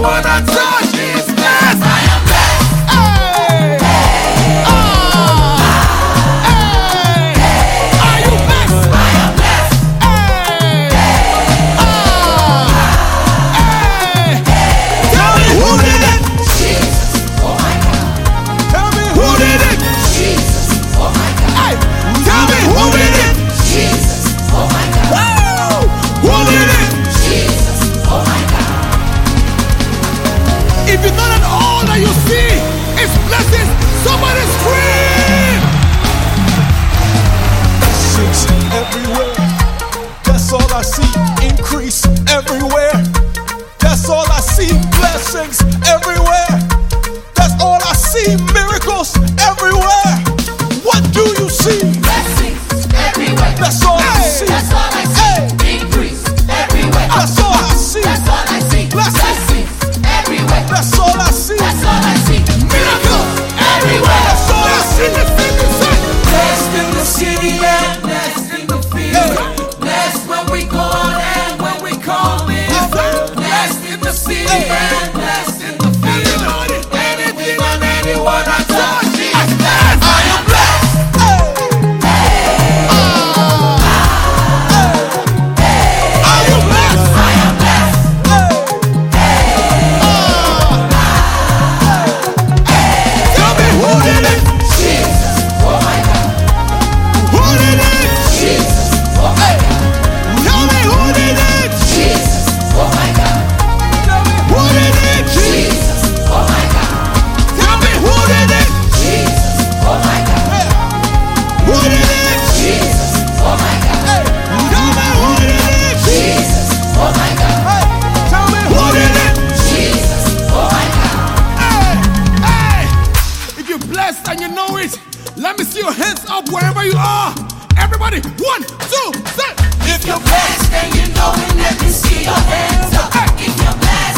anyone I touch is blessed. I am blessed. Hey. Hey. Are you blessed? I am blessed. Hey. Tell me who did it? Jesus. Oh my God. Tell me who did it? Jesus. Oh my God. Hey. Tell me who did it? Jesus. Oh my God. Woo! Who did it? Jesus. Oh my God. If you know that all that you see is blessings, somebody scream! Blessings everywhere. That's all I see. Increase everywhere. That's all I see. Blessings everywhere. That's all I see. Miracles everywhere. What do you see? Blessings everywhere. That's all I see. That's all I see. Increase everywhere. That's all I see. That's all I see. Blessings everywhere. That's all I see. That's all I see. Miracles everywhere. That's all I see. Blessed in the city and blessed in the field. Blessed when we go out and when we come in. Blessed in the city and blessed in the field. Anything and anyone I touch is blessed. I am blessed. Are you blessed? I am blessed. Tell me who did it? Jesus. Oh my God. Who did it? Jesus. Oh my God. Tell me who did it? Jesus. Oh my God. Who did it? Jesus. Oh my God. Tell me who did it? Jesus. Oh my God. Who did it? Jesus. Oh my God. Tell me who did it? Jesus. Oh my God. Tell me who did it? Jesus. Oh my God. Hey, hey! If you're blessed and you know it, let me see your hands up wherever you are. Everybody, 1, 2, 3. If you're blessed and you know it, let me see your hands up. If you're blessed